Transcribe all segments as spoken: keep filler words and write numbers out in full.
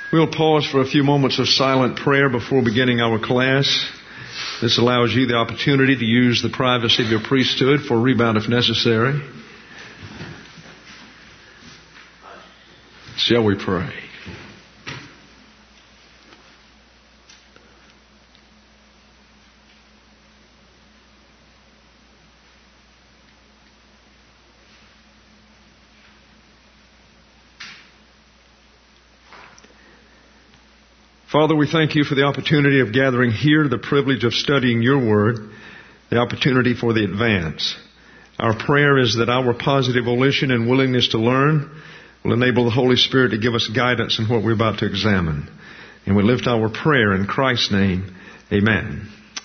We'll pause for a few moments of silent prayer before beginning our class. This allows you the opportunity to use the privacy of your priesthood for rebound if necessary. Shall we pray? Father, we thank you for the opportunity of gathering here, the privilege of studying your word, the opportunity for the advance. Our prayer is that our positive volition and willingness to learn will enable the Holy Spirit to give us guidance in what we're about to examine. And we lift our prayer in Christ's name. Amen.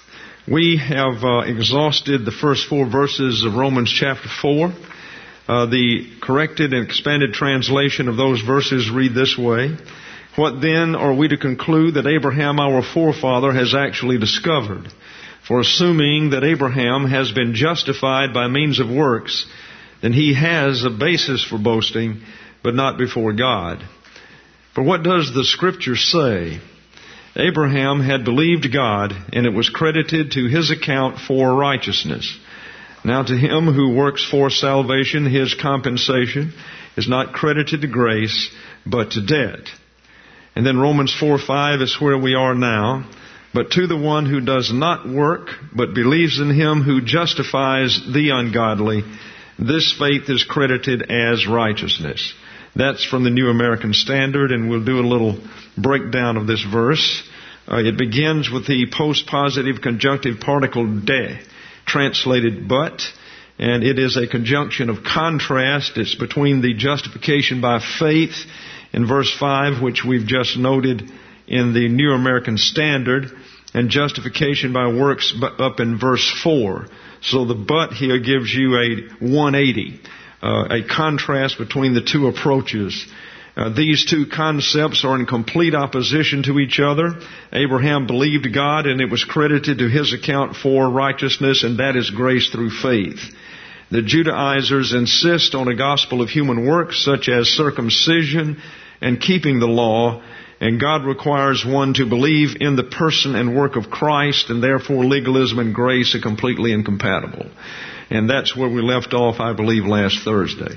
We have uh, exhausted the first four verses of Romans chapter four. Uh, the corrected and expanded translation of those verses read this way. What then are we to conclude that Abraham, our forefather, has actually discovered? For assuming that Abraham has been justified by means of works, then he has a basis for boasting, but not before God. For what does the Scripture say? Abraham had believed God, and it was credited to his account for righteousness. Now to him who works for salvation, his compensation is not credited to grace, but to debt. And then Romans four five is where we are now. But to the one who does not work, but believes in him who justifies the ungodly, this faith is credited as righteousness. That's from the New American Standard, and we'll do a little breakdown of this verse. Uh, it begins with the post-positive conjunctive particle de, translated but, and it is a conjunction of contrast. It's between the justification by faith in verse five, which we've just noted in the New American Standard, and justification by works up in verse four. So the but here gives you a one eighty, uh, a contrast between the two approaches. Uh, these two concepts are in complete opposition to each other. Abraham believed God, and it was credited to his account for righteousness, and that is grace through faith. The Judaizers insist on a gospel of human works, such as circumcision and keeping the law, and God requires one to believe in the person and work of Christ, and therefore legalism and grace are completely incompatible. And that's where we left off, I believe, last Thursday.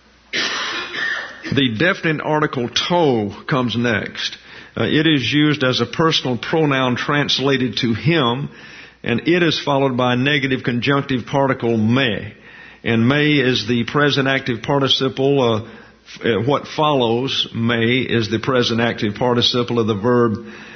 The definite article to comes next. Uh, it is used as a personal pronoun translated to him, and it is followed by a negative conjunctive particle me. And me is the present active participle. Uh, what follows, me, is the present active participle of the verb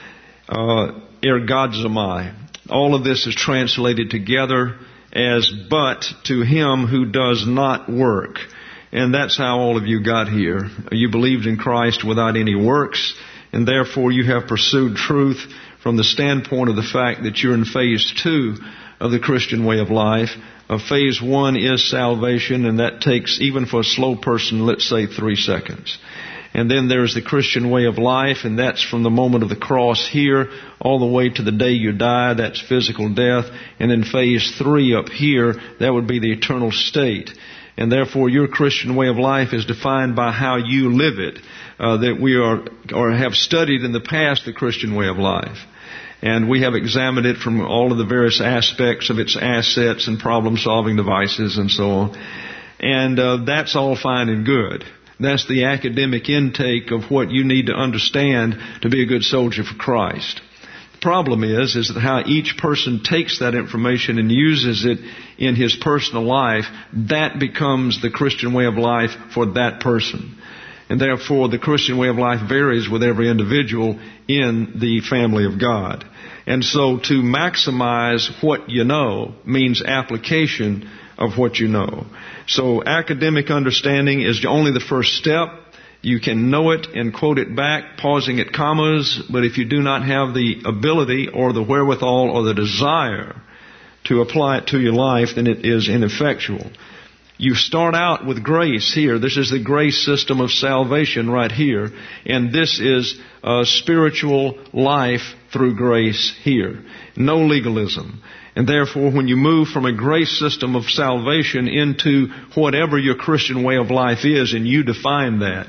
uh, ergadzomai. All of this is translated together as but to him who does not work. And that's how all of you got here. You believed in Christ without any works, and therefore you have pursued truth from the standpoint of the fact that you're in phase two of the Christian way of life. Uh, phase one is salvation, and that takes, even for a slow person, let's say three seconds. And then there's the Christian way of life, and that's from the moment of the cross here all the way to the day you die. That's physical death. And then phase three up here, that would be the eternal state. And therefore your Christian way of life is defined by how you live it. Uh, that we are, or have studied in the past the Christian way of life. And we have examined it from all of the various aspects of its assets and problem-solving devices and so on. And uh, that's all fine and good. That's the academic intake of what you need to understand to be a good soldier for Christ. The problem is, is that how each person takes that information and uses it in his personal life, that becomes the Christian way of life for that person. And therefore, the Christian way of life varies with every individual in the family of God. And so to maximize what you know means application of what you know. So academic understanding is only the first step. You can know it and quote it back, pausing at commas, but if you do not have the ability or the wherewithal or the desire to apply it to your life, then it is ineffectual. You start out with grace here. This is the grace system of salvation right here. And this is a spiritual life through grace here. No legalism. And therefore, when you move from a grace system of salvation into whatever your Christian way of life is, and you define that,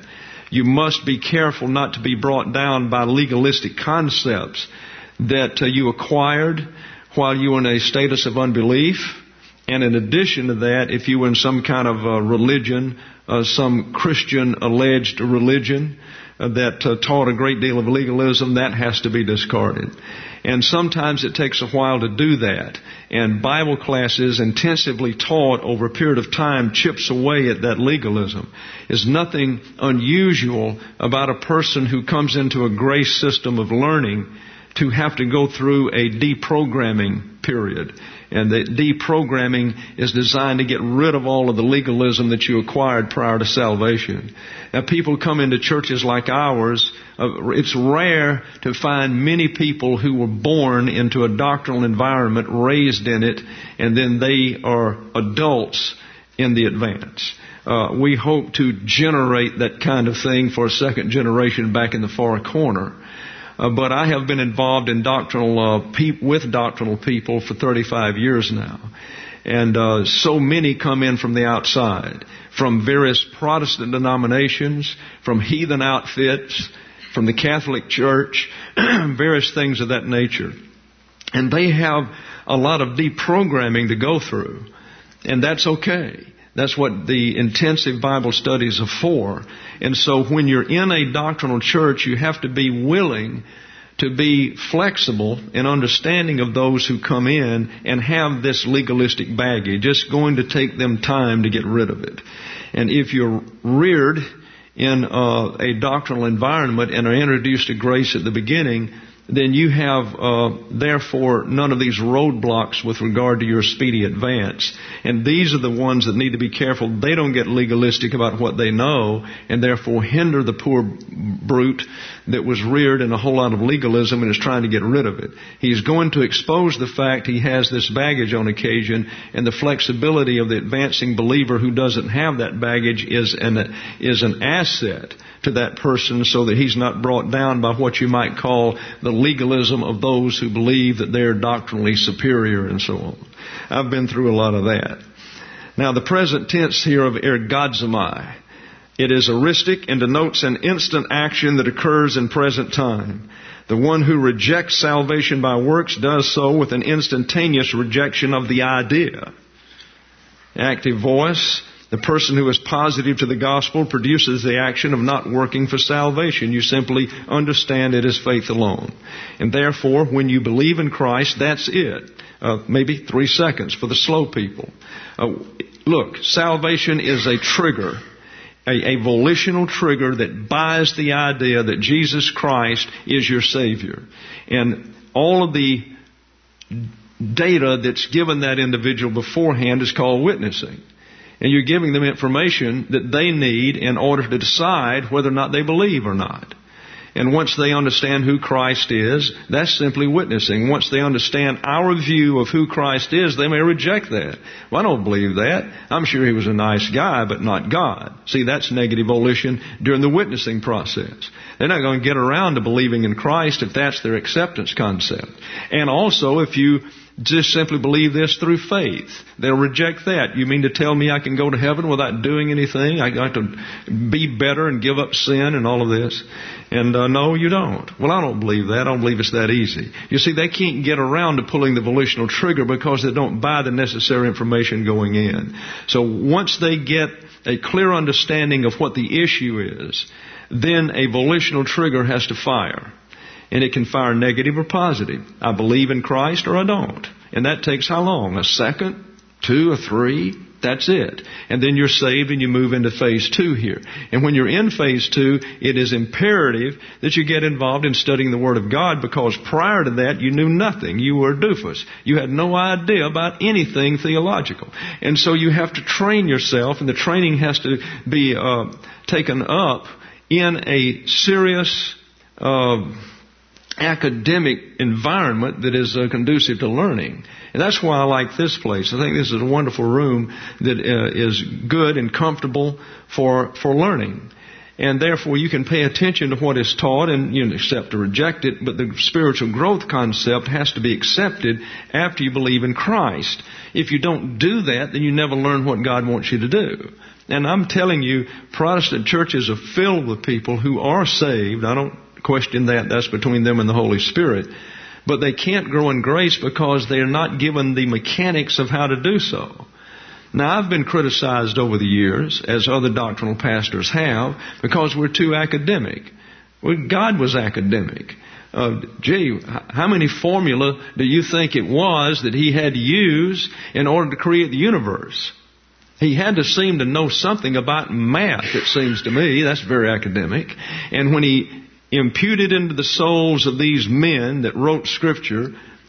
You must be careful not to be brought down by legalistic concepts that uh, you acquired while you were in a status of unbelief. And in addition to that, if you were in some kind of uh, religion, uh, some Christian alleged religion uh, that uh, taught a great deal of legalism, that has to be discarded. And sometimes it takes a while to do that. And Bible classes intensively taught over a period of time chips away at that legalism. There's nothing unusual about a person who comes into a grace system of learning to have to go through a deprogramming period. And the deprogramming is designed to get rid of all of the legalism that you acquired prior to salvation. Now, people come into churches like ours. Uh, it's rare to find many people who were born into a doctrinal environment, raised in it, and then they are adults in the advance. Uh, we hope to generate that kind of thing for a second generation back in the far corner. Uh, but I have been involved in doctrinal uh, pe- with doctrinal people for thirty-five years now. And uh, so many come in from the outside, from various Protestant denominations, from heathen outfits, from the Catholic Church, various things of that nature. And they have a lot of deprogramming to go through. And that's okay. That's what the intensive Bible studies are for. And so when you're in a doctrinal church, you have to be willing to be flexible and understanding of those who come in and have this legalistic baggage. It's going to take them time to get rid of it. And if you're reared in uh, a doctrinal environment and are introduced to grace at the beginning, then you have, uh, therefore, none of these roadblocks with regard to your speedy advance. And these are the ones that need to be careful. They don't get legalistic about what they know and therefore hinder the poor brute that was reared in a whole lot of legalism and is trying to get rid of it. He's going to expose the fact he has this baggage on occasion, and the flexibility of the advancing believer who doesn't have that baggage is an, is an asset to that person, so that he's not brought down by what you might call the legalism of those who believe that they're doctrinally superior and so on. I've been through a lot of that. Now, the present tense here of ergazomai, it is aristic and denotes an instant action that occurs in present time. The one who rejects salvation by works does so with an instantaneous rejection of the idea. Active voice. The person who is positive to the gospel produces the action of not working for salvation. You simply understand it as faith alone. And therefore, when you believe in Christ, that's it. Uh, maybe three seconds for the slow people. Uh, look, salvation is a trigger, a, a volitional trigger that buys the idea that Jesus Christ is your Savior. And all of the data that's given that individual beforehand is called witnessing. And you're giving them information that they need in order to decide whether or not they believe or not. And once they understand who Christ is, that's simply witnessing. Once they understand our view of who Christ is, they may reject that. Well, I don't believe that. I'm sure he was a nice guy, but not God. See, that's negative volition during the witnessing process. They're not going to get around to believing in Christ if that's their acceptance concept. And also, if you just simply believe this through faith, they'll reject that. You mean to tell me I can go to heaven without doing anything? I got to be better and give up sin and all of this? And uh, no, you don't. Well, I don't believe that. I don't believe it's that easy. You see, they can't get around to pulling the volitional trigger because they don't buy the necessary information going in. So once they get a clear understanding of what the issue is, then a volitional trigger has to fire. And it can fire negative or positive. I believe in Christ or I don't. And that takes how long? A second? Two or three? That's it. And then you're saved and you move into phase two here. And when you're in phase two, it is imperative that you get involved in studying the Word of God, because prior to that you knew nothing. You were a doofus. You had no idea about anything theological. And so you have to train yourself, and the training has to be uh, taken up in a serious uh academic environment that is uh, conducive to learning. And that's why I like this place. I think this is a wonderful room that uh, is good and comfortable for for learning. And therefore you can pay attention to what is taught, and you can accept or reject it, but the spiritual growth concept has to be accepted after you believe in Christ. If you don't do that, then you never learn what God wants you to do. And I'm telling you, Protestant churches are filled with people who are saved. I don't question that. That's between them and the Holy Spirit. But they can't grow in grace because they are not given the mechanics of how to do so. Now, I've been criticized over the years, as other doctrinal pastors have, because we're too academic. Well, God was academic. Uh, gee, how many formula do you think it was that he had to use in order to create the universe? He had to seem to know something about math, it seems to me. That's very academic. And when he imputed into the souls of these men that wrote Scripture,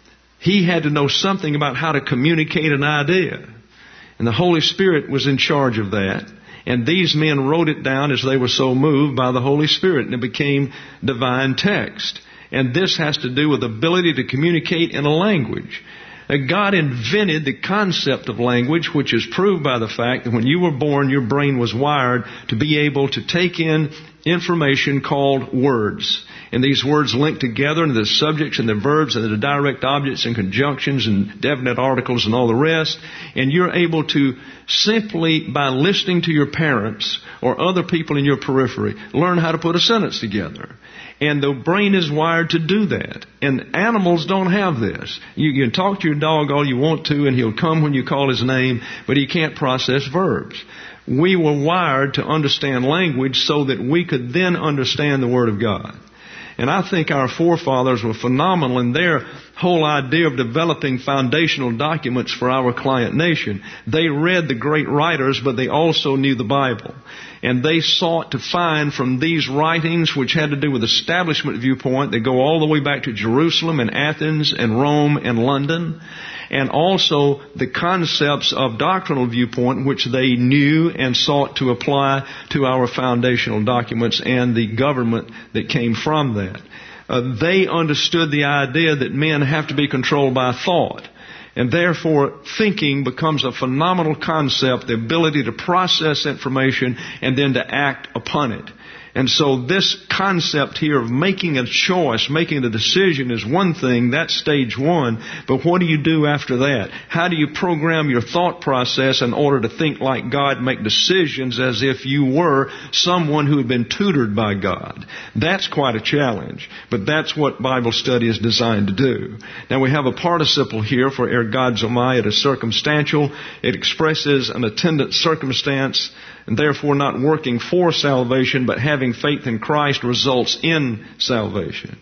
he had to know something about how to communicate an idea. And the Holy Spirit was in charge of that. And these men wrote it down as they were so moved by the Holy Spirit, and it became divine text. And this has to do with ability to communicate in a language. God invented the concept of language, which is proved by the fact that when you were born, your brain was wired to be able to take in information called words. And these words link together into the subjects and the verbs and the direct objects and conjunctions and definite articles and all the rest. And you're able to simply, by listening to your parents or other people in your periphery, learn how to put a sentence together. And the brain is wired to do that. And animals don't have this. You, you can talk to your dog all you want to, and he'll come when you call his name, but he can't process verbs. We were wired to understand language so that we could then understand the Word of God. And I think our forefathers were phenomenal in their whole idea of developing foundational documents for our client nation. They read the great writers, but they also knew the Bible. And they sought to find from these writings, which had to do with establishment viewpoint, they go all the way back to Jerusalem and Athens and Rome and London, and also the concepts of doctrinal viewpoint, which they knew and sought to apply to our foundational documents and the government that came from that. Uh, they understood the idea that men have to be controlled by thought. And therefore, thinking becomes a phenomenal concept, the ability to process information and then to act upon it. And so this concept here of making a choice, making the decision is one thing, that's stage one. But what do you do after that? How do you program your thought process in order to think like God, make decisions as if you were someone who had been tutored by God? That's quite a challenge. But that's what Bible study is designed to do. Now we have a participle here for ergadzomai. It is circumstantial. It expresses an attendant circumstance, and therefore not working for salvation, but having faith in Christ results in salvation.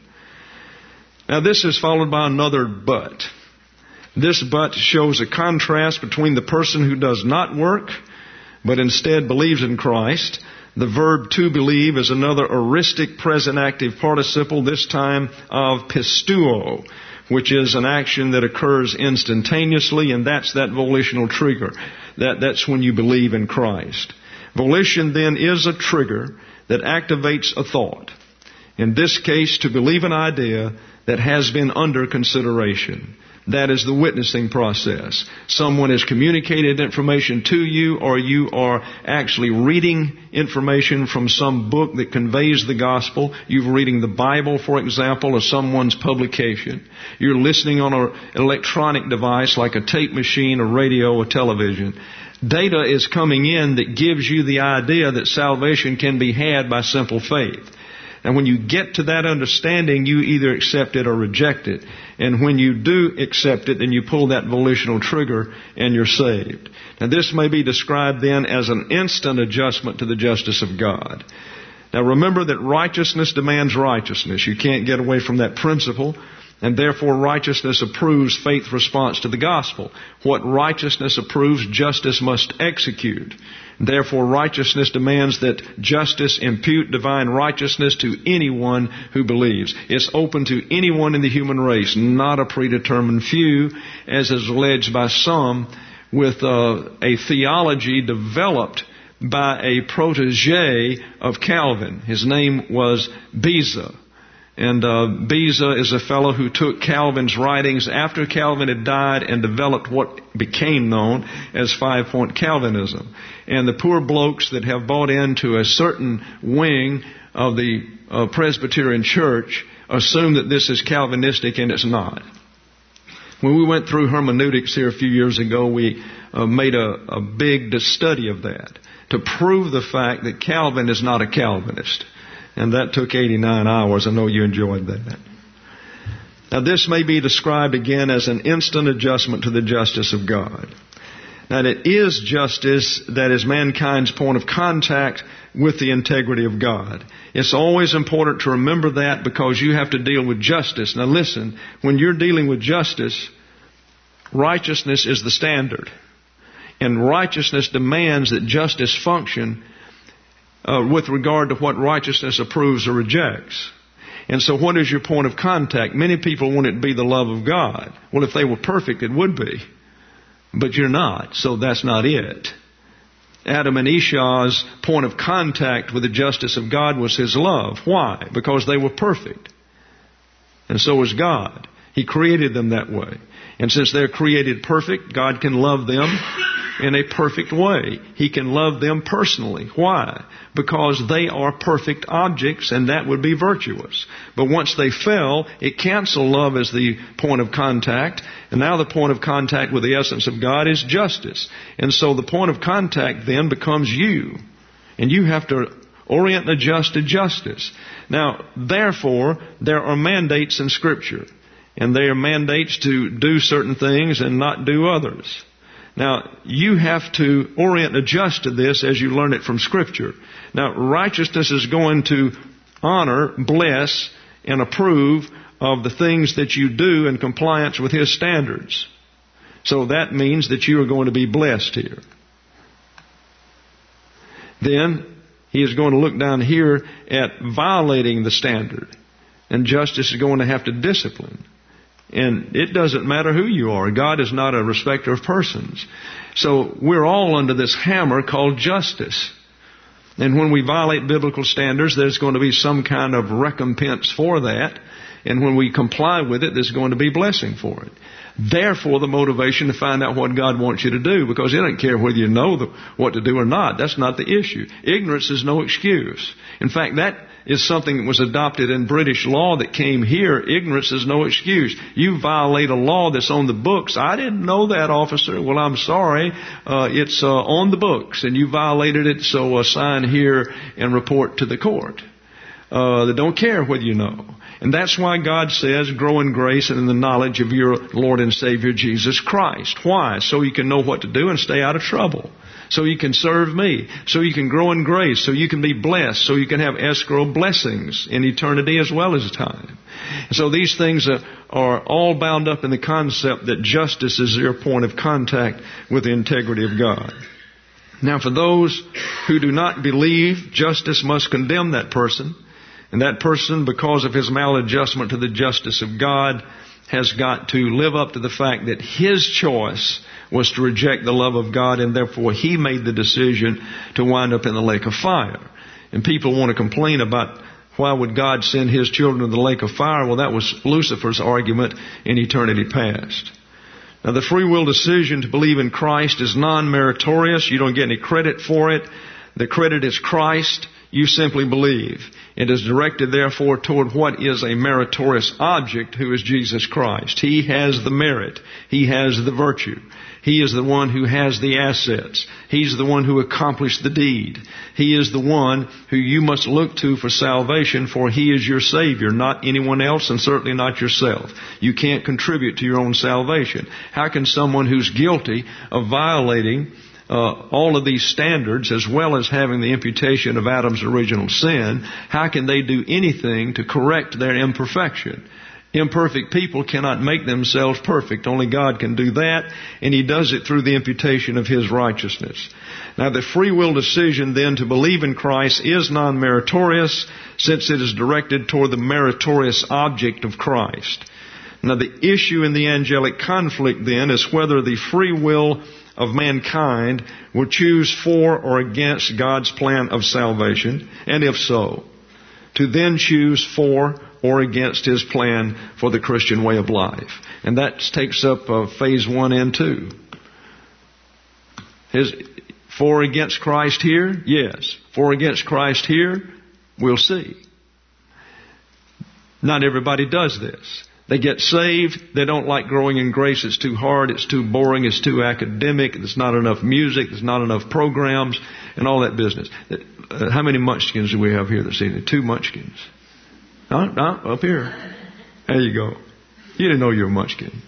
Now this is followed by another but. This but shows a contrast between the person who does not work, but instead believes in Christ. The verb to believe is another aoristic present active participle, this time of pistuo, which is an action that occurs instantaneously, and that's that volitional trigger. That, that's when you believe in Christ. Volition then is a trigger that activates a thought. In this case, to believe an idea that has been under consideration. That is the witnessing process. Someone has communicated information to you, or you are actually reading information from some book that conveys the gospel. You're reading the Bible, for example, or someone's publication. You're listening on an electronic device like a tape machine, a radio, or television. Data is coming in that gives you the idea that salvation can be had by simple faith. And when you get to that understanding, you either accept it or reject it. And when you do accept it, then you pull that volitional trigger and you're saved. Now this may be described then as an instant adjustment to the justice of God. Now remember that righteousness demands righteousness. You can't get away from that principle. And therefore righteousness approves faith response to the gospel. What righteousness approves, justice must execute. Therefore righteousness demands that justice impute divine righteousness to anyone who believes. It's open to anyone in the human race, not a predetermined few, as is alleged by some, with uh, a theology developed by a protege of Calvin. His name was Beza. And uh, Beza is a fellow who took Calvin's writings after Calvin had died and developed what became known as five-point Calvinism. And the poor blokes that have bought into a certain wing of the uh, Presbyterian Church assume that this is Calvinistic, and it's not. When we went through hermeneutics here a few years ago, we uh, made a, a big study of that. to prove the fact that Calvin is not a Calvinist. And that took eighty-nine hours. I know you enjoyed that. Now, this may be described again as an instant adjustment to the justice of God. Now, it is justice that is mankind's point of contact with the integrity of God. It's always important to remember that, because you have to deal with justice. Now listen, when you're dealing with justice, righteousness is the standard. And righteousness demands that justice function uh, with regard to what righteousness approves or rejects. And so what is your point of contact? Many people want it to be the love of God. Well, if they were perfect, it would be. But you're not, so that's not it. Adam and Esau's point of contact with the justice of God was his love. Why? Because they were perfect. And so was God. He created them that way. And since they're created perfect, God can love them in a perfect way. He can love them personally. Why? Because they are perfect objects, and that would be virtuous. But once they fell, it canceled love as the point of contact, and now the point of contact with the essence of God is justice. And so the point of contact then becomes you. And you have to orient and adjust to justice. Now, therefore, there are mandates in Scripture. And they are mandates to do certain things and not do others. Now, you have to orient and adjust to this as you learn it from Scripture. Now, righteousness is going to honor, bless, and approve of the things that you do in compliance with His standards. So that means that you are going to be blessed here. Then, He is going to look down here at violating the standard. And justice is going to have to discipline. And it doesn't matter who you are. God is not a respecter of persons. So we're all under this hammer called justice. And when we violate biblical standards, there's going to be some kind of recompense for that. And when we comply with it, there's going to be blessing for it. Therefore, the motivation to find out what God wants you to do, because He doesn't care whether you know the, what to do or not. That's not the issue. Ignorance is no excuse. In fact, that is something that was adopted in British law that came here. Ignorance is no excuse. You violate a law that's on the books. I didn't know that, officer. Well, I'm sorry. Uh, it's uh, on the books, and you violated it, so uh, sign here and report to the court. Uh, they don't care whether you know. And that's why God says, grow in grace and in the knowledge of your Lord and Savior Jesus Christ. Why? So you can know what to do and stay out of trouble. So you can serve me. So you can grow in grace. So you can be blessed. So you can have escrow blessings in eternity as well as time. And so these things are, are all bound up in the concept that justice is your point of contact with the integrity of God. Now, for those who do not believe, justice must condemn that person. And that person, because of his maladjustment to the justice of God, has got to live up to the fact that his choice was to reject the love of God, and therefore he made the decision to wind up in the lake of fire. And people want to complain about why would God send His children to the lake of fire? Well, that was Lucifer's argument in eternity past. Now, the free will decision to believe in Christ is non-meritorious. You don't get any credit for it. The credit is Christ. You simply believe. It is directed, therefore, toward what is a meritorious object, who is Jesus Christ. He has the merit. He has the virtue. He is the one who has the assets. He's the one who accomplished the deed. He is the one who you must look to for salvation, for He is your Savior, not anyone else, and certainly not yourself. You can't contribute to your own salvation. How can someone who's guilty of violating Uh, all of these standards, as well as having the imputation of Adam's original sin, how can they do anything to correct their imperfection? Imperfect people cannot make themselves perfect. Only God can do that, and He does it through the imputation of His righteousness. Now, the free will decision then to believe in Christ is non-meritorious, since it is directed toward the meritorious object of Christ. Now, the issue in the angelic conflict then is whether the free will of mankind will choose for or against God's plan of salvation, and if so, to then choose for or against His plan for the Christian way of life. And that takes up uh, phase one and two. His, for or against Christ here? Yes. For or against Christ here? We'll see. Not everybody does this. They get saved. They don't like growing in grace. It's too hard. It's too boring. It's too academic. There's not enough music. There's not enough programs. and all that business. Uh, how many munchkins do we have here this evening? Two munchkins. No, no, up here. There you go. You didn't know you were a munchkin.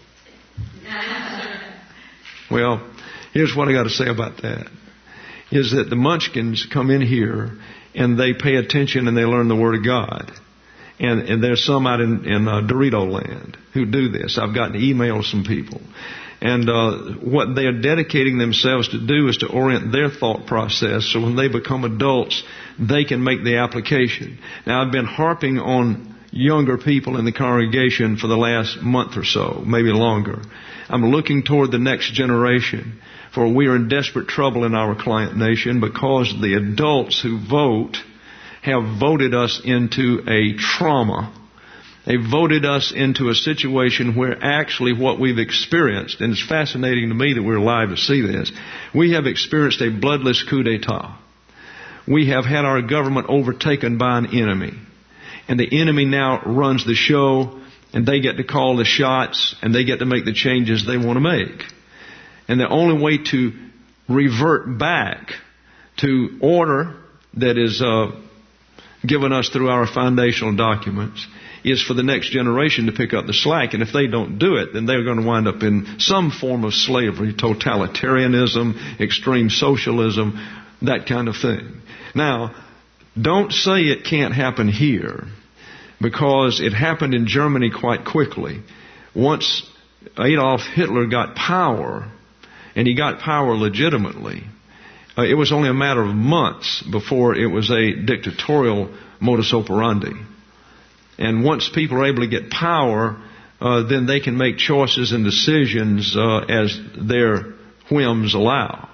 Well, here's what I got to say about that. Is that the munchkins come in here and they pay attention and they learn the Word of God. And, and there's some out in, in uh, Dorito land who do this. I've gotten emails from people. And uh, what they are dedicating themselves to do is to orient their thought process so when they become adults, they can make the application. Now, I've been harping on younger people in the congregation for the last month or so, maybe longer. I'm looking toward the next generation, for we are in desperate trouble in our client nation because the adults who vote have voted us into a trauma. They voted us into a situation where actually what we've experienced, and it's fascinating to me that we're alive to see this, we have experienced a bloodless coup d'etat. We have had our government overtaken by an enemy. And the enemy now runs the show, and they get to call the shots, and they get to make the changes they want to make. And the only way to revert back to order that is uh, given us through our foundational documents is for the next generation to pick up the slack. And if they don't do it, then they're going to wind up in some form of slavery, totalitarianism, extreme socialism, that kind of thing. Now, don't say it can't happen here, because it happened in Germany quite quickly. Once Adolf Hitler got power, and he got power legitimately, uh, it was only a matter of months before it was a dictatorial modus operandi. And once people are able to get power, uh, then they can make choices and decisions uh, as their whims allow.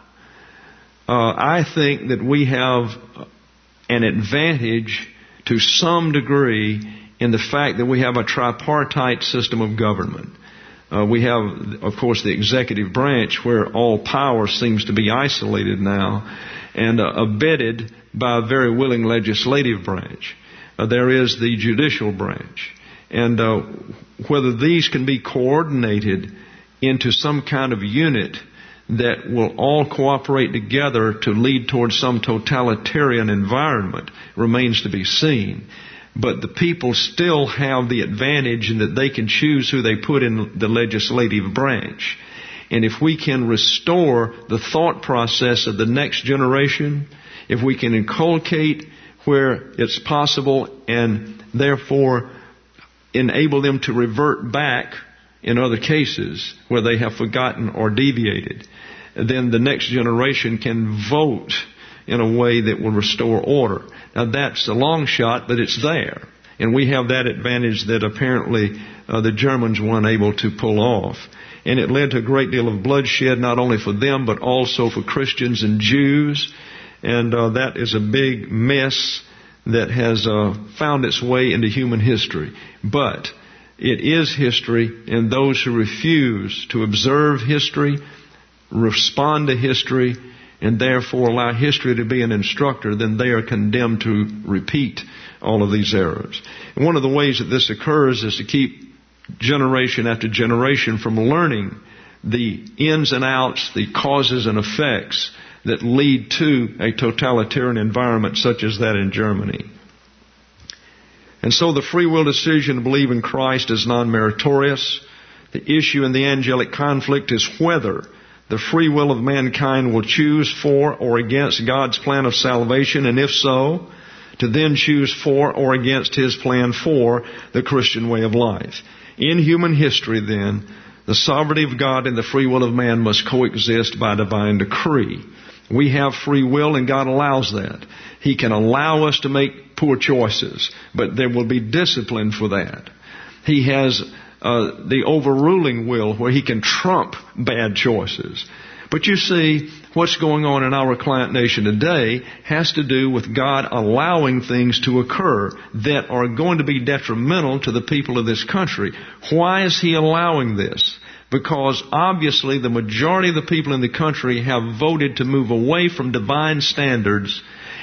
Uh, I think that we have an advantage to some degree in the fact that we have a tripartite system of government. Uh, we have, of course, the executive branch where all power seems to be isolated now and uh, abetted by a very willing legislative branch. Uh, there is the judicial branch. And uh, whether these can be coordinated into some kind of unit that will all cooperate together to lead towards some totalitarian environment remains to be seen. But the people still have the advantage in that they can choose who they put in the legislative branch. And if we can restore the thought process of the next generation, if we can inculcate where it's possible and therefore enable them to revert back in other cases where they have forgotten or deviated, then the next generation can vote in a way that will restore order. Now that's a long shot, but it's there. And we have that advantage that apparently uh, the Germans weren't able to pull off. And it led to a great deal of bloodshed, not only for them, but also for Christians and Jews. And uh, that is a big mess that has uh, found its way into human history. But it is history, and those who refuse to observe history, respond to history, and therefore allow history to be an instructor, then they are condemned to repeat all of these errors. And one of the ways that this occurs is to keep generation after generation from learning the ins and outs, the causes and effects that lead to a totalitarian environment such as that in Germany. And so the free will decision to believe in Christ is non-meritorious. The issue in the angelic conflict is whether the free will of mankind will choose for or against God's plan of salvation, and if so, to then choose for or against His plan for the Christian way of life. In human history, then, the sovereignty of God and the free will of man must coexist by divine decree. We have free will, and God allows that. He can allow us to make poor choices, but there will be discipline for that. He has uh, the overruling will where He can trump bad choices. But you see, what's going on in our client nation today has to do with God allowing things to occur that are going to be detrimental to the people of this country. Why is He allowing this? Because obviously the majority of the people in the country have voted to move away from divine standards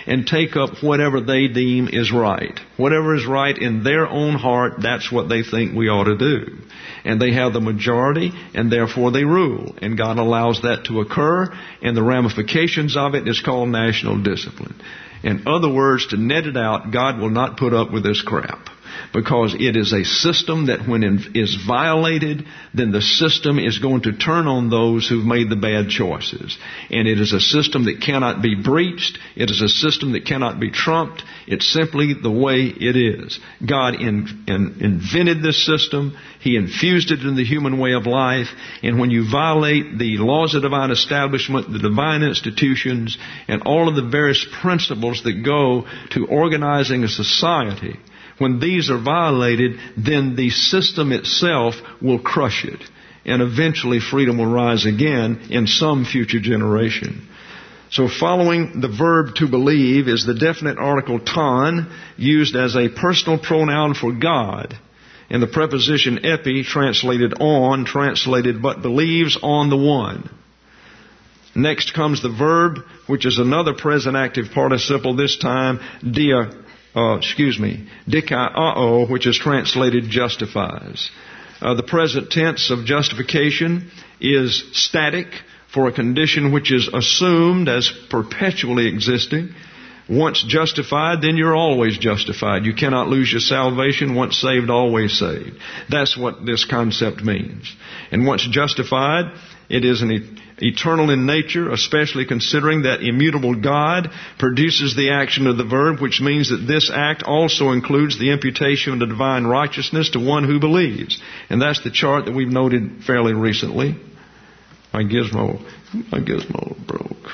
and take up whatever they deem is right. Whatever is right in their own heart, that's what they think we ought to do. And they have the majority, and therefore they rule. And God allows that to occur, and the ramifications of it is called national discipline. In other words, to net it out, God will not put up with this crap. Because it is a system that when it is violated, then the system is going to turn on those who've made the bad choices. And it is a system that cannot be breached. It is a system that cannot be trumped. It's simply the way it is. God in, in, invented this system. He infused it in the human way of life. And when you violate the laws of divine establishment, the divine institutions, and all of the various principles that go to organizing a society, when these are violated, then the system itself will crush it. And eventually freedom will rise again in some future generation. So following the verb to believe is the definite article ton, used as a personal pronoun for God. And the preposition epi, translated on, translated but believes on the one. Next comes the verb, which is another present active participle, this time dia. Uh, excuse me, dikaiao, which is translated justifies. Uh, the present tense of justification is static for a condition which is assumed as perpetually existing. Once justified, then you're always justified. You cannot lose your salvation. Once saved, always saved. That's what this concept means. And once justified, it is an e- eternal in nature, especially considering that immutable God produces the action of the verb, which means that this act also includes the imputation of the divine righteousness to one who believes. And that's the chart that we've noted fairly recently. My gizmo, my gizmo broke.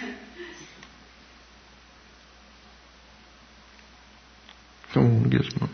Come on, gizmo.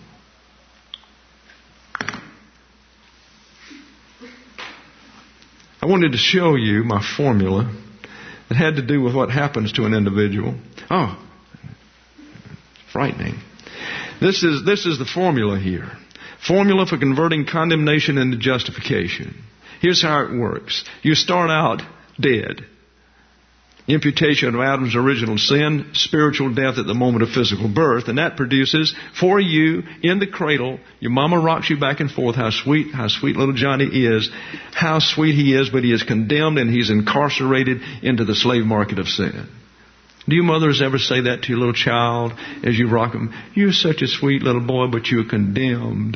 I wanted to show you my formula that had to do with what happens to an individual. Oh, frightening. This is, this is the formula here. Formula for converting condemnation into justification. Here's how it works. You start out dead. Imputation of Adam's original sin, spiritual death at the moment of physical birth, and that produces for you in the cradle, your mama rocks you back and forth, how sweet, how sweet little Johnny is, how sweet he is, but he is condemned and he's incarcerated into the slave market of sin. Do you mothers ever say that to your little child as you rock him? You're such a sweet little boy, but you're condemned.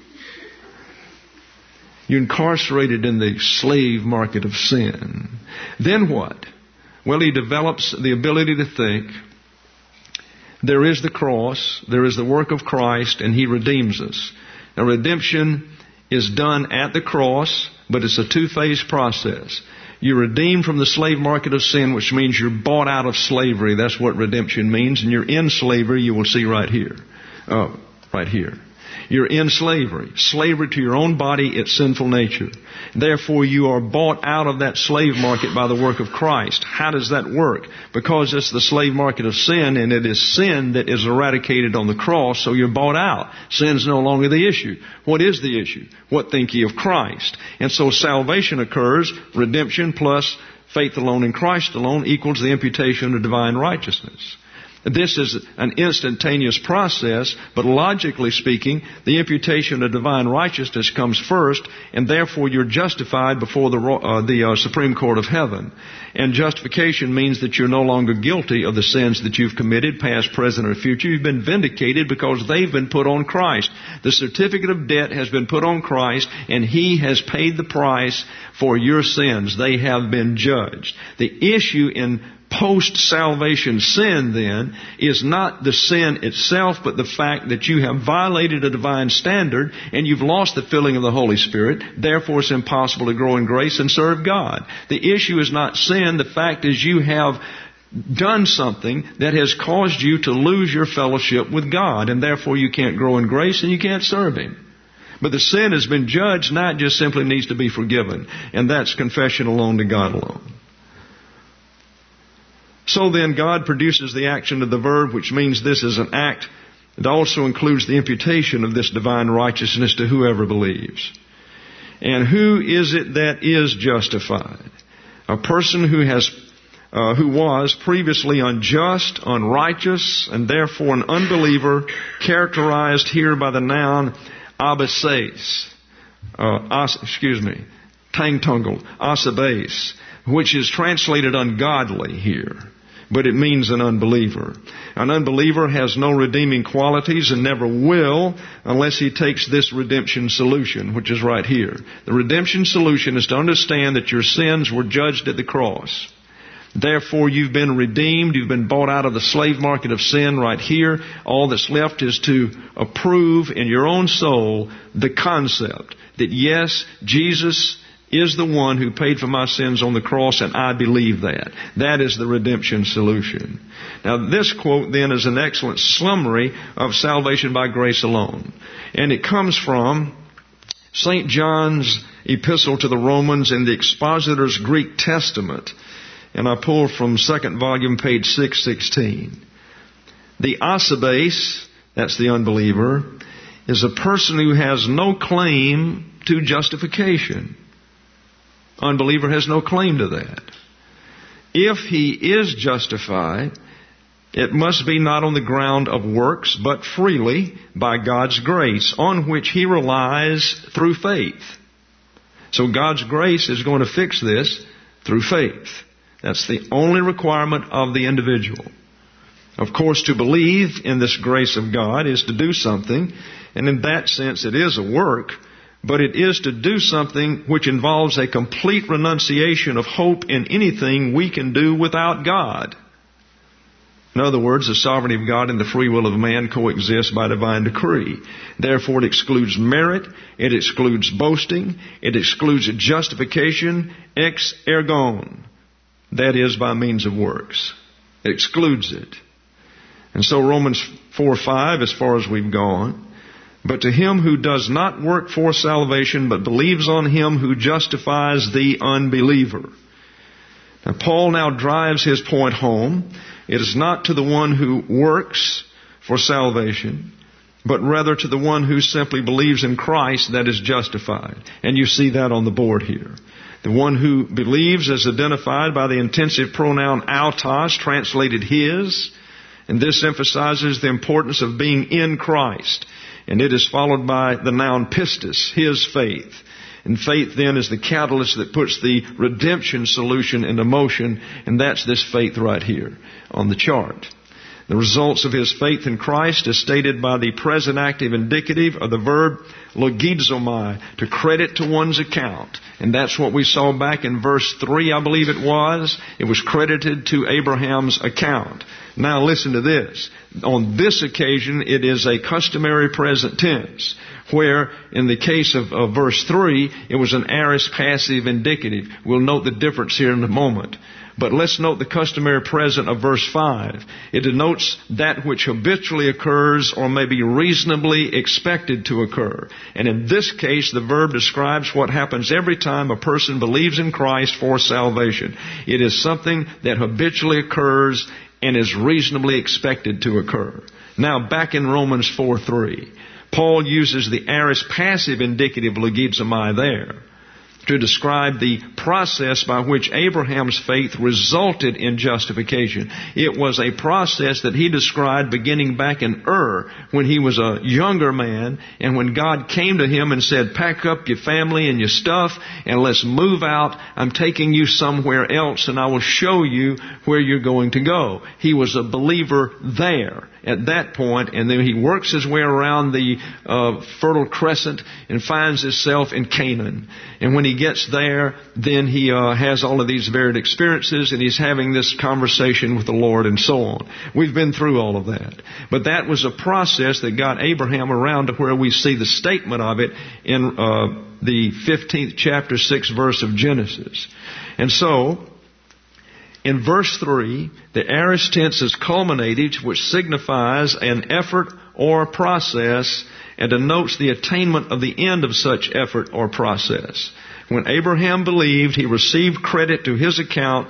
You're incarcerated in the slave market of sin. Then what? Well, he develops the ability to think. There is the cross, there is the work of Christ, and He redeems us. Now, redemption is done at the cross, but it's a two-phase process. You're redeemed from the slave market of sin, which means you're bought out of slavery. That's what redemption means. And you're in slavery, you will see right here. Uh, right here. You're in slavery. Slavery to your own body, its sinful nature. Therefore, you are bought out of that slave market by the work of Christ. How does that work? Because it's the slave market of sin, and it is sin that is eradicated on the cross, so you're bought out. Sin's no longer the issue. What is the issue? What think ye of Christ? And so salvation occurs, redemption plus faith alone in Christ alone equals the imputation of divine righteousness. This is an instantaneous process, but logically speaking, the imputation of divine righteousness comes first, and therefore you're justified before the, uh, the uh, Supreme Court of Heaven. And justification means that you're no longer guilty of the sins that you've committed, past, present, or future. You've been vindicated because they've been put on Christ. The certificate of debt has been put on Christ, and He has paid the price for your sins. They have been judged. The issue in post-salvation sin, then, is not the sin itself, but the fact that you have violated a divine standard and you've lost the filling of the Holy Spirit. Therefore, it's impossible to grow in grace and serve God. The issue is not sin. The fact is you have done something that has caused you to lose your fellowship with God, and therefore you can't grow in grace and you can't serve Him. But the sin has been judged, now it just simply needs to be forgiven. And that's confession alone to God alone. So then, God produces the action of the verb, which means this is an act that also includes the imputation of this divine righteousness to whoever believes. And who is it that is justified? A person who has uh, who was previously unjust, unrighteous, and therefore an unbeliever, characterized here by the noun abases, uh, as, excuse me, tangtungal, asabes, which is translated ungodly here. But it means an unbeliever. An unbeliever has no redeeming qualities and never will unless he takes this redemption solution, which is right here. The redemption solution is to understand that your sins were judged at the cross. Therefore, you've been redeemed. You've been bought out of the slave market of sin right here. All that's left is to approve in your own soul the concept that, yes, Jesus is the one who paid for my sins on the cross, and I believe that. That is the redemption solution. Now, this quote then is an excellent summary of salvation by grace alone. And it comes from Saint John's epistle to the Romans in the Expositor's Greek Testament. And I pulled from second volume, page six sixteen. The asabes, that's the unbeliever, is a person who has no claim to justification. Unbeliever has no claim to that. If he is justified, it must be not on the ground of works, but freely by God's grace, on which he relies through faith. So God's grace is going to fix this through faith. That's the only requirement of the individual. Of course, to believe in this grace of God is to do something, and in that sense it is a work. But it is to do something which involves a complete renunciation of hope in anything we can do without God. In other words, the sovereignty of God and the free will of man coexist by divine decree. Therefore, it excludes merit, it excludes boasting, it excludes justification ex ergon. That is, by means of works. It excludes it. And so Romans four five, as far as we've gone, but to him who does not work for salvation, but believes on him who justifies the unbeliever. Now, Paul now drives his point home. It is not to the one who works for salvation, but rather to the one who simply believes in Christ that is justified. And you see that on the board here. The one who believes is identified by the intensive pronoun autos, translated his. And this emphasizes the importance of being in Christ. And it is followed by the noun pistis, his faith. And faith then is the catalyst that puts the redemption solution into motion. And that's this faith right here on the chart. The results of his faith in Christ is stated by the present active indicative of the verb logizomai, to credit to one's account. And that's what we saw back in verse three, I believe it was. It was credited to Abraham's account. Now listen to this. On this occasion, it is a customary present tense, where in the case of, of verse three, it was an aorist passive indicative. We'll note the difference here in a moment. But let's note the customary present of verse five. It denotes that which habitually occurs or may be reasonably expected to occur. And in this case, the verb describes what happens every time a person believes in Christ for salvation. It is something that habitually occurs and is reasonably expected to occur. Now, back in Romans four three, Paul uses the aorist passive indicative logizomai there to describe the process by which Abraham's faith resulted in justification. It was a process that he described beginning back in Ur, when he was a younger man, and when God came to him and said, pack up your family and your stuff and let's move out. I'm taking you somewhere else and I will show you where you're going to go. He was a believer there at that point, and then he works his way around the uh, Fertile Crescent and finds himself in Canaan. And when he gets there, then he uh, has all of these varied experiences, and he's having this conversation with the Lord and so on. We've been through all of that. But that was a process that got Abraham around to where we see the statement of it in uh, the fifteenth chapter, sixth verse of Genesis. And so, in verse three, the aorist tense is culminative, which signifies an effort or process and denotes the attainment of the end of such effort or process. When Abraham believed, he received credit to his account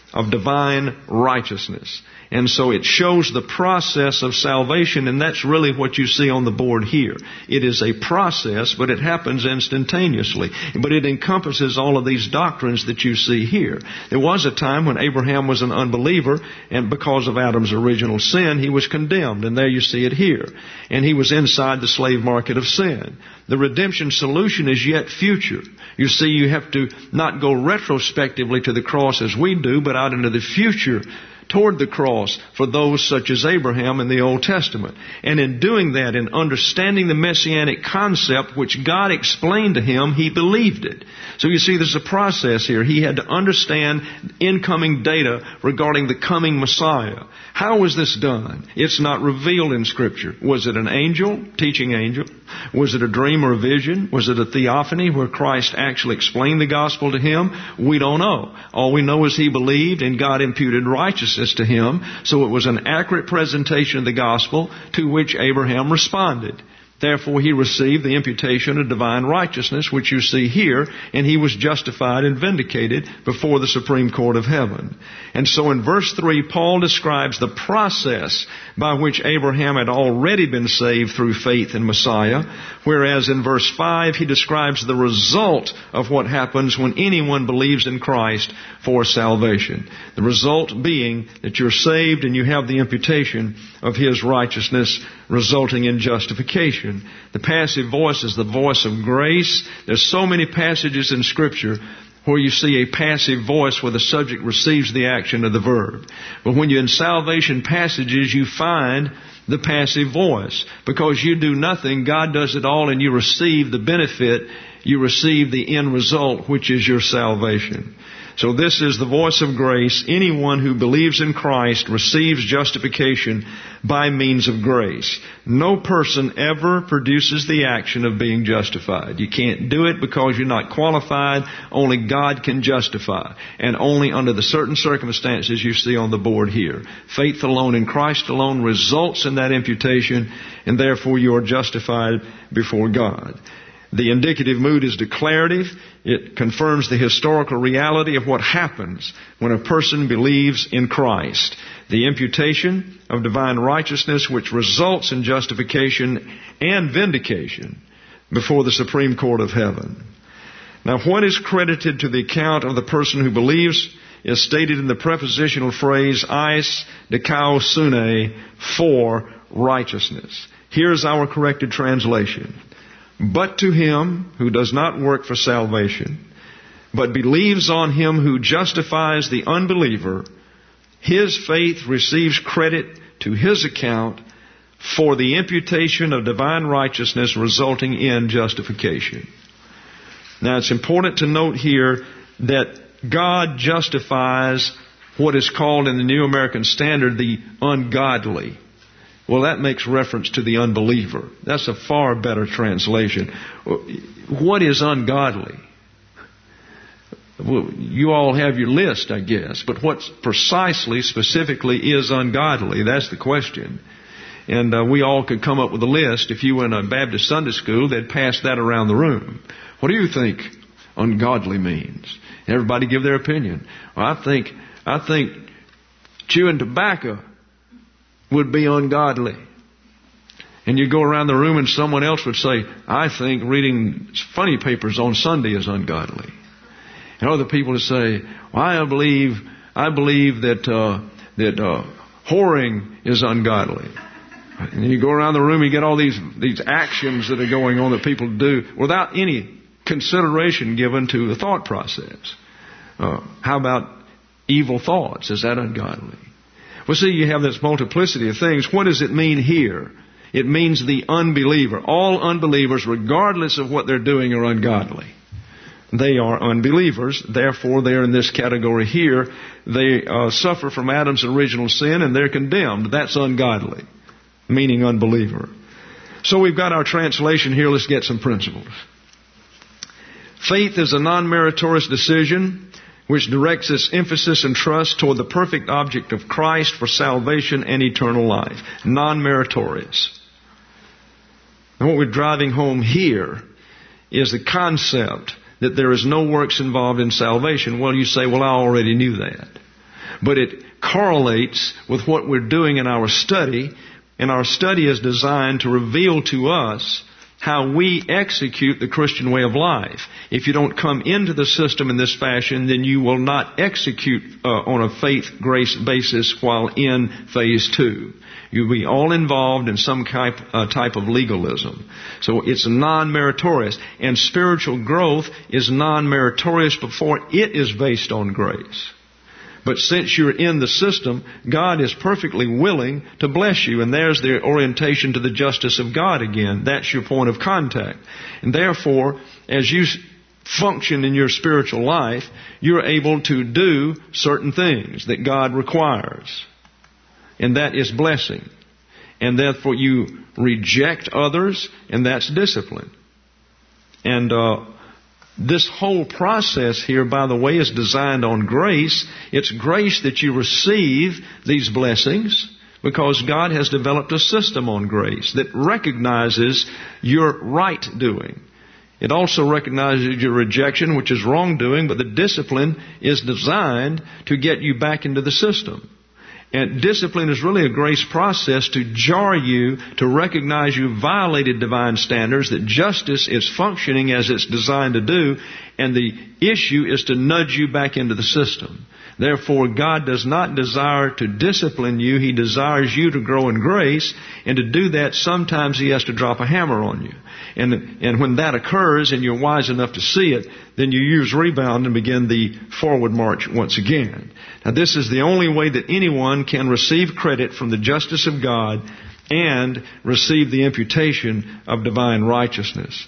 of divine righteousness. And so it shows the process of salvation, and that's really what you see on the board here. It is a process, but it happens instantaneously. But it encompasses all of these doctrines that you see here. There was a time when Abraham was an unbeliever, and because of Adam's original sin, he was condemned. And there you see it here. And he was inside the slave market of sin. The redemption solution is yet future. You see, you have to not go retrospectively to the cross as we do, but out into the future toward the cross for those such as Abraham in the Old Testament. And in doing that, in understanding the messianic concept which God explained to him, he believed it. So you see, there's a process here. He had to understand incoming data regarding the coming Messiah. How was this done? It's not revealed in Scripture. Was it an angel, teaching angel? Was it a dream or a vision? Was it a theophany where Christ actually explained the gospel to him? We don't know. All we know is he believed and God imputed righteousness to him. So it was an accurate presentation of the gospel to which Abraham responded. Therefore, he received the imputation of divine righteousness, which you see here, and he was justified and vindicated before the Supreme Court of heaven. And so in verse three, Paul describes the process by which Abraham had already been saved through faith in Messiah, whereas in verse five, he describes the result of what happens when anyone believes in Christ for salvation. The result being that you're saved and you have the imputation of his righteousness, resulting in justification. The passive voice is the voice of grace. There's so many passages in Scripture where you see a passive voice where the subject receives the action of the verb. But when you're in salvation passages, you find the passive voice. Because you do nothing, God does it all, and you receive the benefit, you receive the end result, which is your salvation. So this is the voice of grace. Anyone who believes in Christ receives justification by means of grace. No person ever produces the action of being justified. You can't do it because you're not qualified. Only God can justify. And only under the certain circumstances you see on the board here. Faith alone in Christ alone results in that imputation, and therefore you are justified before God. The indicative mood is declarative. It confirms the historical reality of what happens when a person believes in Christ. The imputation of divine righteousness which results in justification and vindication before the Supreme Court of heaven. Now, what is credited to the account of the person who believes is stated in the prepositional phrase eis dikaiosunē, for righteousness. Here's our corrected translation. But to him who does not work for salvation, but believes on him who justifies the unbeliever, his faith receives credit to his account for the imputation of divine righteousness resulting in justification. Now it's important to note here that God justifies what is called in the New American Standard the ungodly. Well, that makes reference to the unbeliever. That's a far better translation. What is ungodly? Well, you all have your list, I guess. But what precisely, specifically is ungodly? That's the question. And uh, we all could come up with a list. If you were in a Baptist Sunday school, they'd pass that around the room. What do you think ungodly means? Everybody give their opinion. Well, I think, I think chewing tobacco would be ungodly. And you go around the room and someone else would say, I think reading funny papers on Sunday is ungodly. And other people would say, well, I believe, I believe that, uh, that, uh, whoring is ungodly. And you go around the room, you get all these, these actions that are going on that people do without any consideration given to the thought process. Uh, how about evil thoughts? Is that ungodly? Well, see, you have this multiplicity of things. What does it mean here? It means the unbeliever. All unbelievers, regardless of what they're doing, are ungodly. They are unbelievers. Therefore, they're in this category here. They uh, suffer from Adam's original sin and they're condemned. That's ungodly, meaning unbeliever. So we've got our translation here. Let's get some principles. Faith is a non-meritorious decision which directs its emphasis and trust toward the perfect object of Christ for salvation and eternal life. Non-meritorious. And what we're driving home here is the concept that there is no works involved in salvation. Well, you say, well, I already knew that. But it correlates with what we're doing in our study, and our study is designed to reveal to us how we execute the Christian way of life. If you don't come into the system in this fashion, then you will not execute uh, on a faith-grace basis while in phase two. You'll be all involved in some type, uh, type of legalism. So it's non-meritorious. And spiritual growth is non-meritorious before it is based on grace. But since you're in the system, God is perfectly willing to bless you. And there's the orientation to the justice of God again. That's your point of contact. And therefore, as you function in your spiritual life, you're able to do certain things that God requires. And that is blessing. And therefore you reject others, and that's discipline. And uh this whole process here, by the way, is designed on grace. It's grace that you receive these blessings because God has developed a system on grace that recognizes your right doing. It also recognizes your rejection, which is wrongdoing, but the discipline is designed to get you back into the system. And discipline is really a grace process to jar you, to recognize you violated divine standards, that justice is functioning as it's designed to do, and the issue is to nudge you back into the system. Therefore, God does not desire to discipline you. He desires you to grow in grace, and to do that, sometimes He has to drop a hammer on you. And, and when that occurs, and you're wise enough to see it, then you use rebound and begin the forward march once again. Now, this is the only way that anyone can receive credit from the justice of God and receive the imputation of divine righteousness.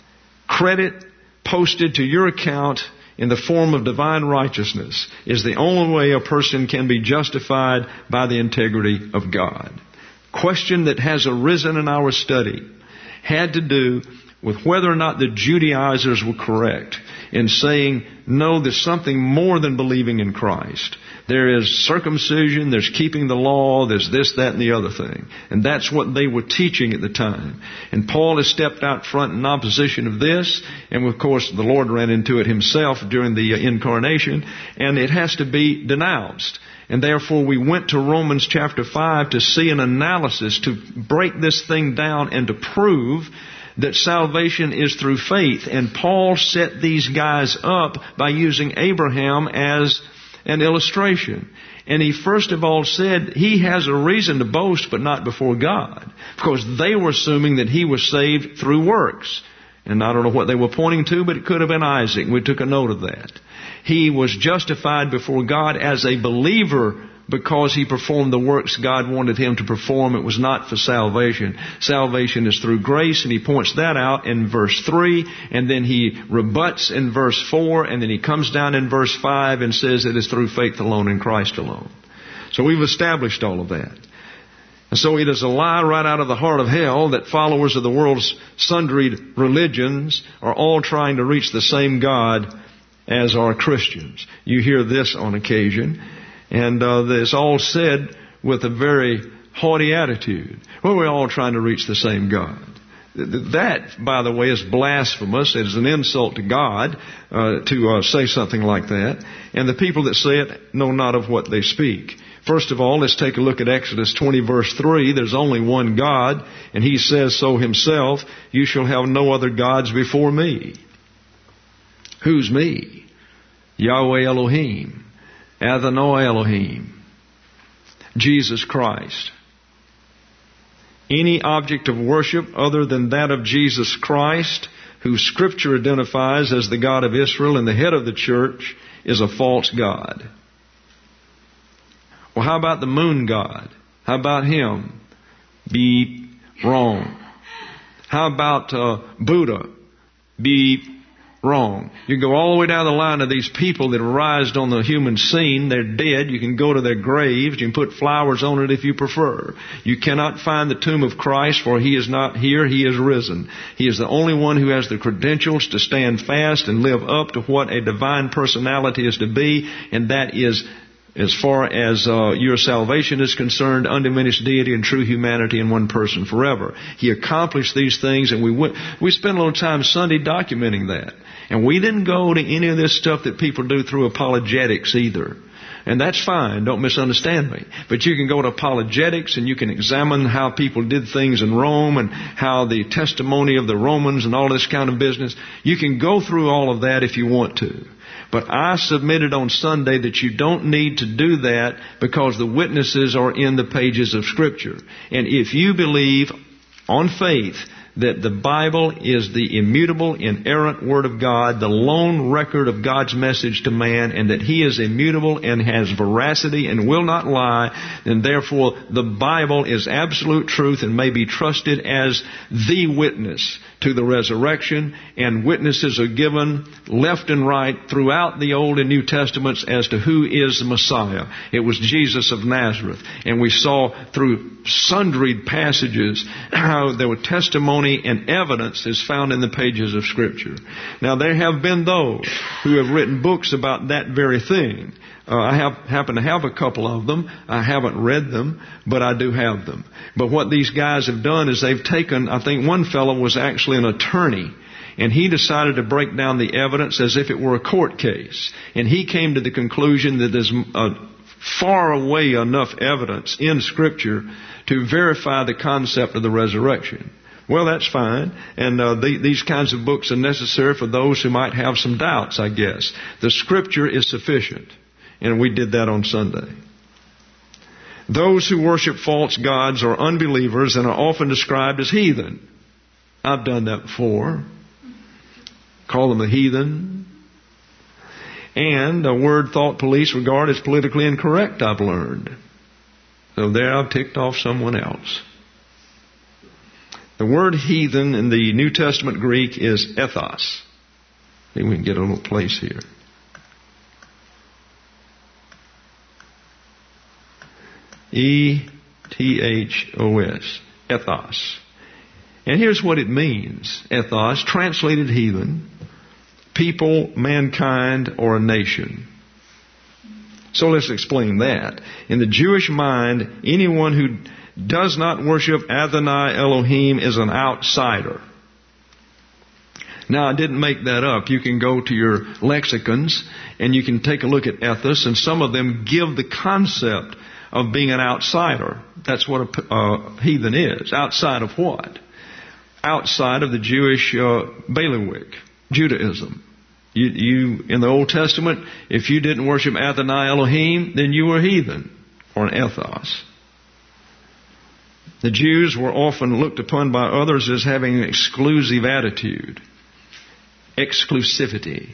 Credit posted to your account in the form of divine righteousness is the only way a person can be justified by the integrity of God. Question that has arisen in our study had to do with whether or not the Judaizers were correct in saying, no, there's something more than believing in Christ. There is circumcision, there's keeping the law, there's this, that, and the other thing. And that's what they were teaching at the time. And Paul has stepped out front in opposition of this. And of course, the Lord ran into it Himself during the incarnation. And it has to be denounced. And therefore, we went to Romans chapter five to see an analysis, to break this thing down and to prove that salvation is through faith. And Paul set these guys up by using Abraham as an illustration. And he first of all said he has a reason to boast, but not before God. Because they were assuming that he was saved through works. And I don't know what they were pointing to, but it could have been Isaac. We took a note of that. He was justified before God as a believer because he performed the works God wanted him to perform. It was not for salvation. Salvation is through grace, and he points that out in verse three, and then he rebuts in verse four, and then he comes down in verse five and says it is through faith alone in Christ alone. So we've established all of that. And so it is a lie right out of the heart of hell that followers of the world's sundry religions are all trying to reach the same God as are Christians. You hear this on occasion. And uh, it's all said with a very haughty attitude. Well, we're all trying to reach the same God. That, by the way, is blasphemous. It is an insult to God uh, to uh, say something like that. And the people that say it know not of what they speak. First of all, let's take a look at Exodus twenty, verse three. There's only one God, and He says so Himself, you shall have no other gods before me. Who's me? Yahweh Elohim. Adonai Elohim, Jesus Christ. Any object of worship other than that of Jesus Christ, who Scripture identifies as the God of Israel and the head of the church, is a false god. Well, how about the moon god? How about him? Be wrong. How about uh, Buddha? Be wrong. You go all the way down the line of these people that arised on the human scene. They're dead. You can go to their graves. You can put flowers on it if you prefer. You cannot find the tomb of Christ, for He is not here. He is risen. He is the only one who has the credentials to stand fast and live up to what a divine personality is to be, and that is, as far as uh, your salvation is concerned, undiminished deity and true humanity in one person forever. He accomplished these things, and we went, we spent a little time Sunday documenting that. And we didn't go to any of this stuff that people do through apologetics either. And that's fine. Don't misunderstand me. But you can go to apologetics and you can examine how people did things in Rome and how the testimony of the Romans and all this kind of business. You can go through all of that if you want to. But I submitted on Sunday that you don't need to do that because the witnesses are in the pages of Scripture. And if you believe on faith that the Bible is the immutable, inerrant Word of God, the lone record of God's message to man, and that He is immutable and has veracity and will not lie, then therefore the Bible is absolute truth and may be trusted as the witness to the resurrection, and witnesses are given left and right throughout the Old and New Testaments as to who is the Messiah. It was Jesus of Nazareth. And we saw through sundry passages how there were testimony and evidence is found in the pages of Scripture. Now there have been those who have written books about that very thing. Uh, I have, happen to have a couple of them. I haven't read them, but I do have them. But what these guys have done is they've taken, I think one fellow was actually an attorney, and he decided to break down the evidence as if it were a court case. And he came to the conclusion that there's a far away enough evidence in Scripture to verify the concept of the resurrection. Well, that's fine. And uh, the, these kinds of books are necessary for those who might have some doubts, I guess. The Scripture is sufficient. And we did that on Sunday. Those who worship false gods are unbelievers and are often described as heathen. I've done that before. Call them a heathen. And a word thought police regard as politically incorrect, I've learned. So there I've ticked off someone else. The word heathen in the New Testament Greek is ethos. Maybe we can get a little place here. E T H O S. Ethos. And here's what it means. Ethos, translated heathen, people, mankind, or a nation. So let's explain that. In the Jewish mind, anyone who does not worship Adonai Elohim is an outsider. Now, I didn't make that up. You can go to your lexicons and you can take a look at ethos, and some of them give the concept of being an outsider. That's what a uh, heathen is. Outside of what? Outside of the Jewish uh, bailiwick, Judaism. You, you, in the Old Testament, if you didn't worship Adonai Elohim, then you were heathen, or an ethos. The Jews were often looked upon by others as having an exclusive attitude. Exclusivity.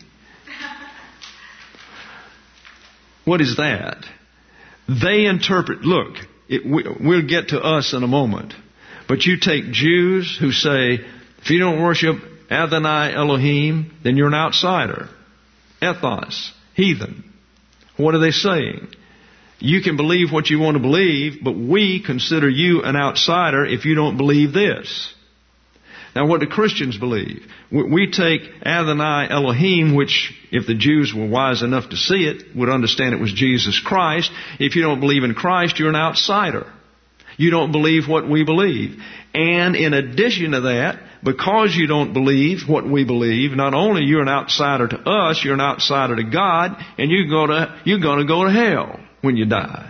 What is that? They interpret, look, it, we, we'll get to us in a moment, but you take Jews who say, if you don't worship Adonai Elohim, then you're an outsider. Ethos. Heathen. What are they saying? You can believe what you want to believe, but we consider you an outsider if you don't believe this. Now, what do Christians believe? We take Adonai Elohim, which, if the Jews were wise enough to see it, would understand it was Jesus Christ. If you don't believe in Christ, you're an outsider. You don't believe what we believe. And in addition to that, because you don't believe what we believe, not only you're an outsider to us, you're an outsider to God, and you go to, you're going to go to hell when you die.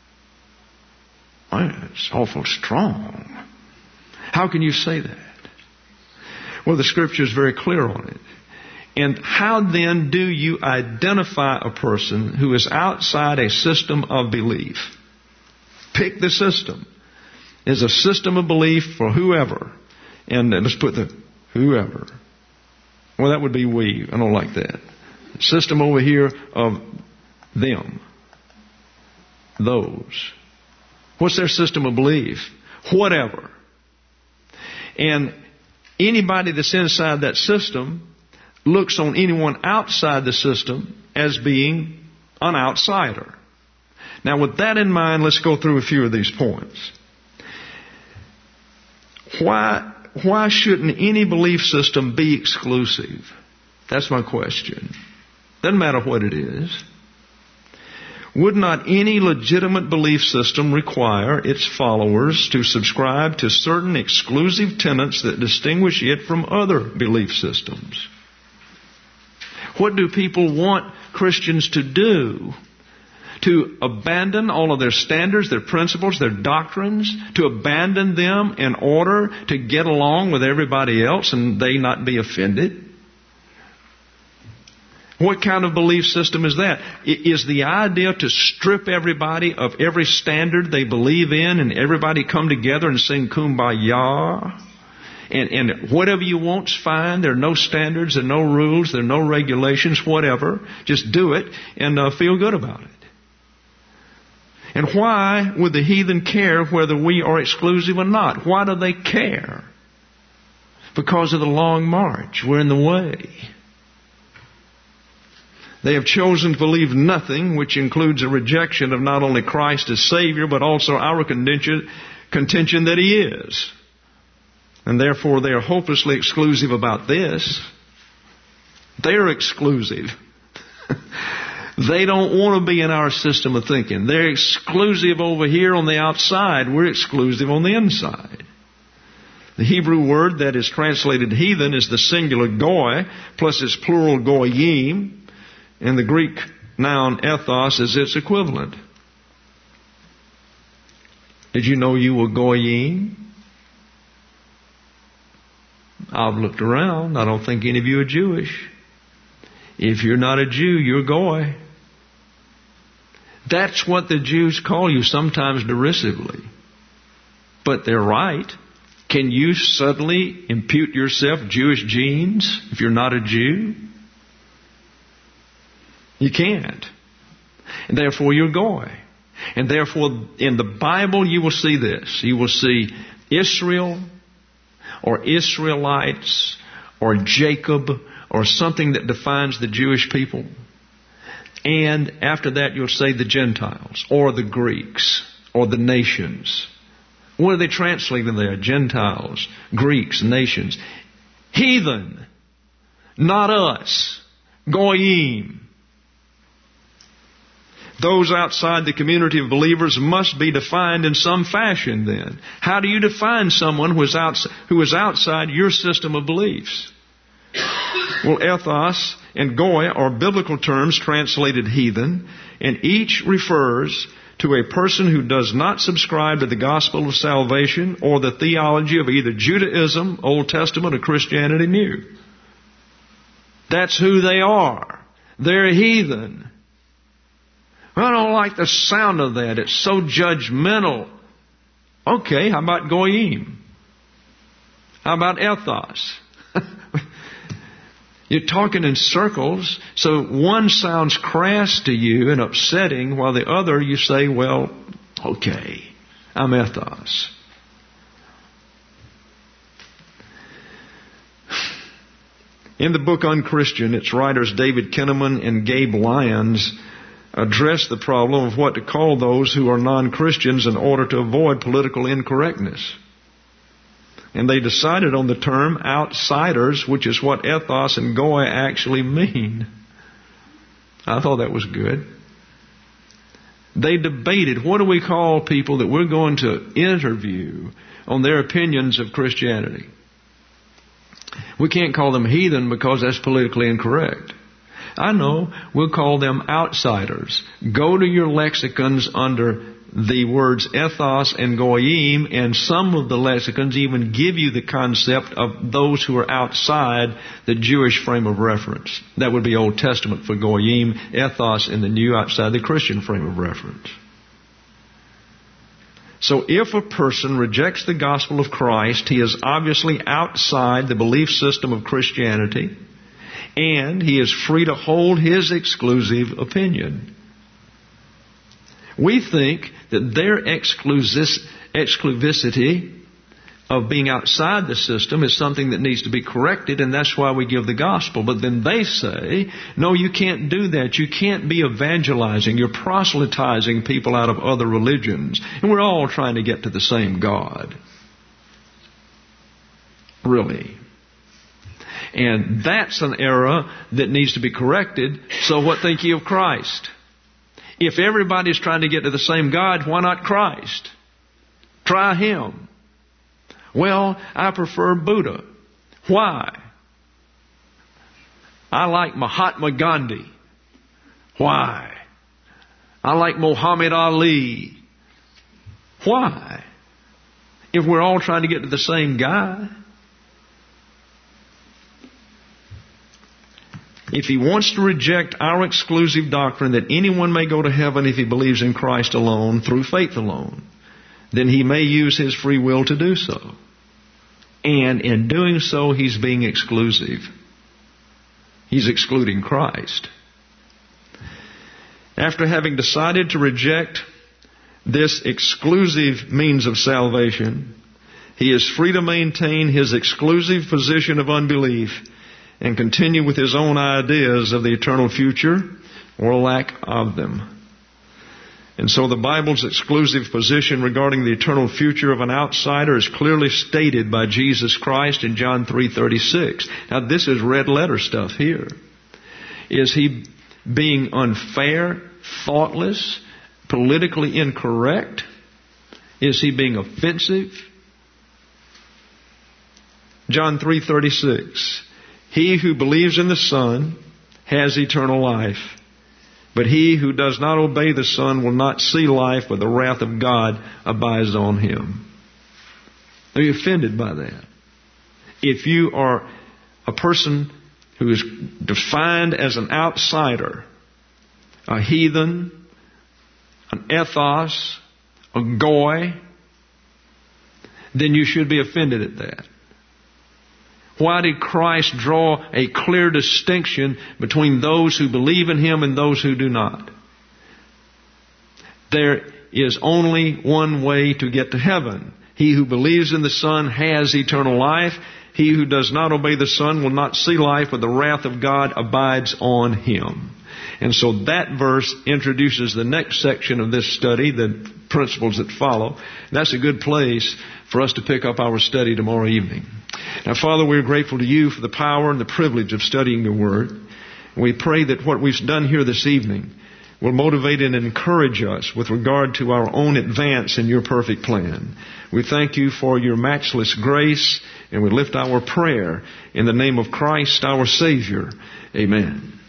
Well, it's awful strong. How can you say that? Well, the Scripture is very clear on it. And how then do you identify a person who is outside a system of belief? Pick the system. There's a system of belief for whoever. And let's put the whoever. Well, that would be we. I don't like that. System over here of them. Those. What's their system of belief? Whatever. And anybody that's inside that system looks on anyone outside the system as being an outsider. Now, with that in mind, let's go through a few of these points. Why, why shouldn't any belief system be exclusive? That's my question. Doesn't matter what it is. Would not any legitimate belief system require its followers to subscribe to certain exclusive tenets that distinguish it from other belief systems? What do people want Christians to do to abandon all of their standards, their principles, their doctrines, to abandon them in order to get along with everybody else and they not be offended? What kind of belief system is that? Is the idea to strip everybody of every standard they believe in and everybody come together and sing Kumbaya? And, and whatever you want's fine. There are no standards, there are no rules, there are no regulations, whatever. Just do it and uh, feel good about it. And why would the heathen care whether we are exclusive or not? Why do they care? Because of the long march. We're in the way. They have chosen to believe nothing, which includes a rejection of not only Christ as Savior, but also our contention, contention that He is. And therefore they are hopelessly exclusive about this. They're exclusive. They don't want to be in our system of thinking. They're exclusive over here on the outside. We're exclusive on the inside. The Hebrew word that is translated heathen is the singular goy, plus its plural goyim. And the Greek noun ethos is its equivalent. Did you know you were goyim? I've looked around. I don't think any of you are Jewish. If you're not a Jew, you're goy. That's what the Jews call you, sometimes derisively. But they're right. Can you suddenly impute yourself Jewish genes if you're not a Jew? You can't. And therefore you're goy. And therefore in the Bible you will see this. You will see Israel or Israelites or Jacob or something that defines the Jewish people. And after that you'll say the Gentiles or the Greeks or the nations. What are they translating there? Gentiles, Greeks, nations. Heathen, not us. Goyim. Those outside the community of believers must be defined in some fashion then. How do you define someone who is outside, who is outside your system of beliefs? Well, ethos and goy are biblical terms translated heathen, and each refers to a person who does not subscribe to the gospel of salvation or the theology of either Judaism, Old Testament, or Christianity New. That's who they are. They're heathen. Well, I don't like the sound of that. It's so judgmental. Okay, how about goyim? How about ethos? You're talking in circles, so one sounds crass to you and upsetting, while the other you say, well, okay, I'm ethos. In the book Unchristian, its writers David Kinnaman and Gabe Lyons address the problem of what to call those who are non-Christians in order to avoid political incorrectness. And they decided on the term outsiders, which is what ethos and goy actually mean. I thought that was good. They debated, what do we call people that we're going to interview on their opinions of Christianity? We can't call them heathen because that's politically incorrect. I know, we'll call them outsiders. Go to your lexicons under the words ethos and goyim, and some of the lexicons even give you the concept of those who are outside the Jewish frame of reference. That would be Old Testament for goyim, ethos in the New, outside the Christian frame of reference. So if a person rejects the gospel of Christ, he is obviously outside the belief system of Christianity, and he is free to hold his exclusive opinion. We think that their exclusivity of being outside the system is something that needs to be corrected, and that's why we give the gospel. But then they say, no, you can't do that. You can't be evangelizing. You're proselytizing people out of other religions. And we're all trying to get to the same God. Really. And that's an error that needs to be corrected. So what think you of Christ? If everybody's trying to get to the same God, why not Christ? Try Him. Well, I prefer Buddha. Why? I like Mahatma Gandhi. Why? I like Muhammad Ali. Why? If we're all trying to get to the same guy. If he wants to reject our exclusive doctrine that anyone may go to heaven if he believes in Christ alone, through faith alone, then he may use his free will to do so. And in doing so, he's being exclusive. He's excluding Christ. After having decided to reject this exclusive means of salvation, he is free to maintain his exclusive position of unbelief and continue with his own ideas of the eternal future or lack of them. And so the Bible's exclusive position regarding the eternal future of an outsider is clearly stated by Jesus Christ in John three thirty-six. Now this is red letter stuff here. Is he being unfair, thoughtless, politically incorrect? Is he being offensive? John three thirty-six. He who believes in the Son has eternal life. But he who does not obey the Son will not see life, but the wrath of God abides on him. Are you offended by that? If you are a person who is defined as an outsider, a heathen, an ethos, a goy, then you should be offended at that. Why did Christ draw a clear distinction between those who believe in Him and those who do not? There is only one way to get to heaven. He who believes in the Son has eternal life. He who does not obey the Son will not see life, but the wrath of God abides on him. And so that verse introduces the next section of this study, the principles that follow. That's a good place for us to pick up our study tomorrow evening. Now, Father, we're grateful to You for the power and the privilege of studying Your Word. We pray that what we've done here this evening will motivate and encourage us with regard to our own advance in Your perfect plan. We thank You for Your matchless grace, and we lift our prayer in the name of Christ, our Savior. Amen.